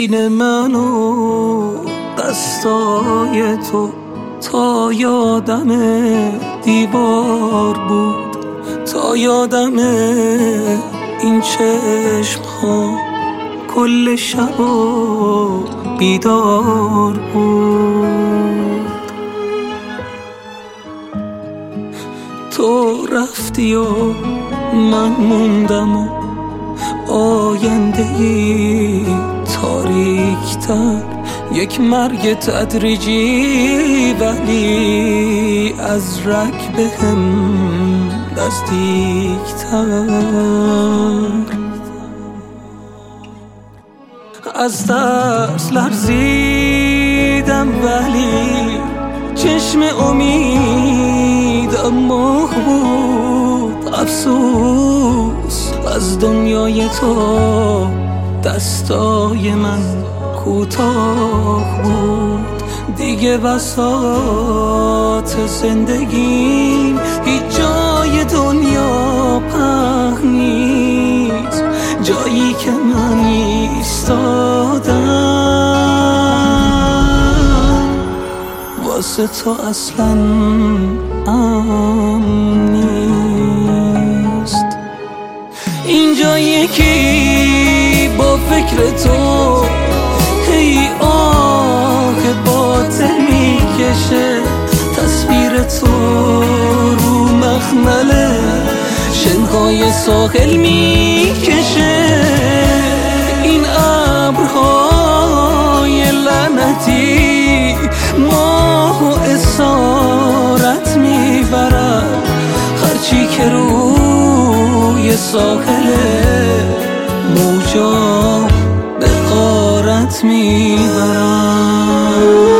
بین من و دستای تو تا یادم دیوار بود، تا یادم این چشم ها کل شب و بیدار بود. تو رفتی و من موندم و آینده ای تاریک‌تر، یک مرگ تدریجی ولی از رگ بهم نزدیک‌تر. از ترس لرزیدم ولی چشم امیدم بود. افسوس از دنیای تو دستای من کوتاه بود. دیگه بساط زندگیم هیچ جای دنیا پهن نیست، جایی که من ایستادم واسه تو اصلا امن نیست. اینجا یکی با فکر تو هی آه باطل میکشه، تصویر تو رو مخمل شنهای ساحل میکشه. این ابرهای لعنتی ماه و اسارت میبرن، هرچی که روی ساحل موجا به غارت میبرن.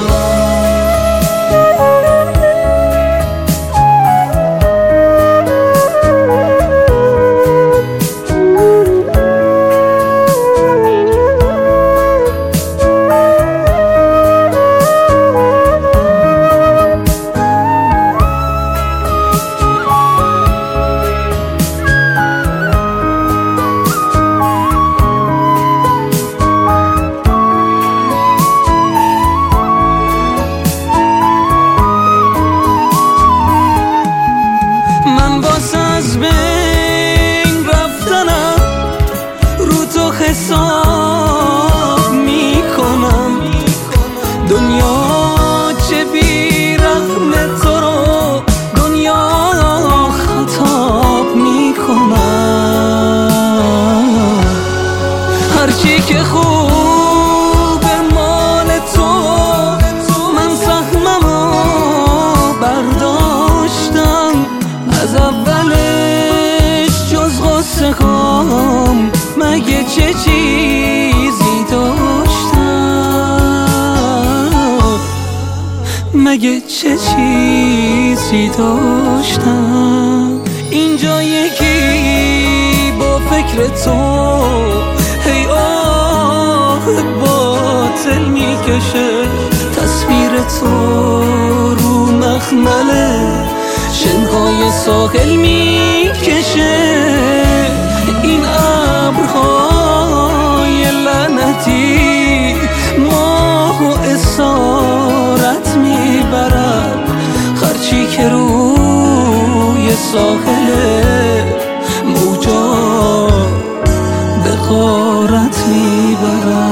حساب میکنم دنیا چه بی‌رحم تو رو دنیا خطاب میکنم. هرچی که خوب مال تو من سهممو برداشتم، از اولش جز غصه هام مگه چه چیزی داشتم، مگه چه چیزی داشتم. اینجا یکی با فکر تو هی آه باطل میکشه، تصویر تو رو مخمل شنهای ساحل میکشه. این ابرهای لعنتی ماه و اسارت میبرن، هرچی که روی ساحل موجا به غارت میبرن.